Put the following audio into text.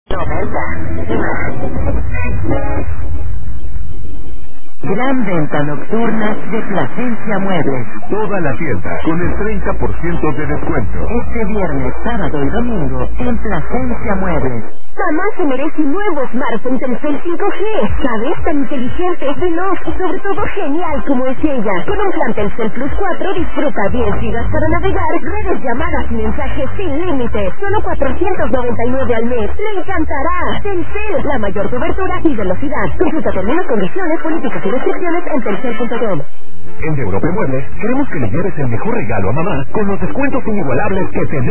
Gran venta nocturna de Plasencia Muebles. Toda la tienda con el 30% de descuento. Este viernes, sábado y domingo en Plasencia Muebles. Mamá se merece un nuevo smartphone Telcel 5G. ¿Sabes? Tan inteligente, veloz y sobre todo genial como es ella. Con un plan Telcel Plus 4 disfruta 10 gigas para navegar, redes, llamadas y mensajes sin límites. Solo 499 al mes. ¡Le encantará! Telcel, la mayor cobertura y velocidad. Consulta términos, condiciones, políticas y restricciones en telcel.com. En Europa Muebles queremos que le lleves el mejor regalo a mamá con los descuentos inigualables que tenemos.